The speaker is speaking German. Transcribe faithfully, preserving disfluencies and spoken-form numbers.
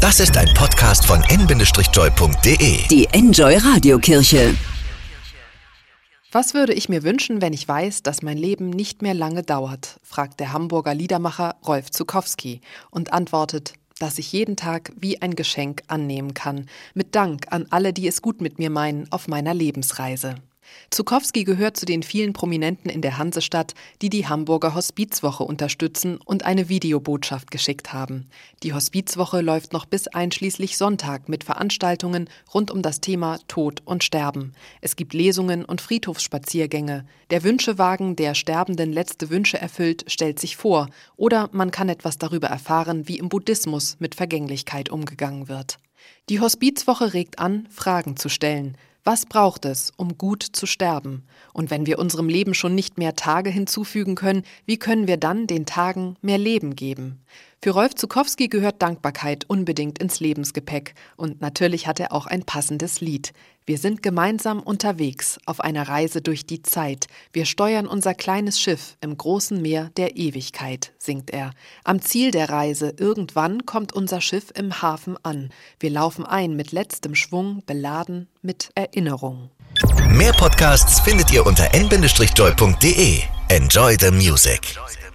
Das ist ein Podcast von n Bindestrich joy punkt de. Die Enjoy Radiokirche. Was würde ich mir wünschen, wenn ich weiß, dass mein Leben nicht mehr lange dauert, fragt der Hamburger Liedermacher Rolf Zuckowski und antwortet, dass ich jeden Tag wie ein Geschenk annehmen kann, mit Dank an alle, die es gut mit mir meinen auf meiner Lebensreise. Zuckowski gehört zu den vielen Prominenten in der Hansestadt, die die Hamburger Hospizwoche unterstützen und eine Videobotschaft geschickt haben. Die Hospizwoche läuft noch bis einschließlich Sonntag mit Veranstaltungen rund um das Thema Tod und Sterben. Es gibt Lesungen und Friedhofsspaziergänge. Der Wünschewagen, der Sterbenden letzte Wünsche erfüllt, stellt sich vor. Oder man kann etwas darüber erfahren, wie im Buddhismus mit Vergänglichkeit umgegangen wird. Die Hospizwoche regt an, Fragen zu stellen. Was braucht es, um gut zu sterben? Und wenn wir unserem Leben schon nicht mehr Tage hinzufügen können, wie können wir dann den Tagen mehr Leben geben? Für Rolf Zuckowski gehört Dankbarkeit unbedingt ins Lebensgepäck. Und natürlich hat er auch ein passendes Lied. Wir sind gemeinsam unterwegs auf einer Reise durch die Zeit. Wir steuern unser kleines Schiff im großen Meer der Ewigkeit, singt er. Am Ziel der Reise irgendwann kommt unser Schiff im Hafen an. Wir laufen ein mit letztem Schwung, beladen mit Erinnerung. Mehr Podcasts findet ihr unter n Bindestrich joy punkt de. Enjoy the music.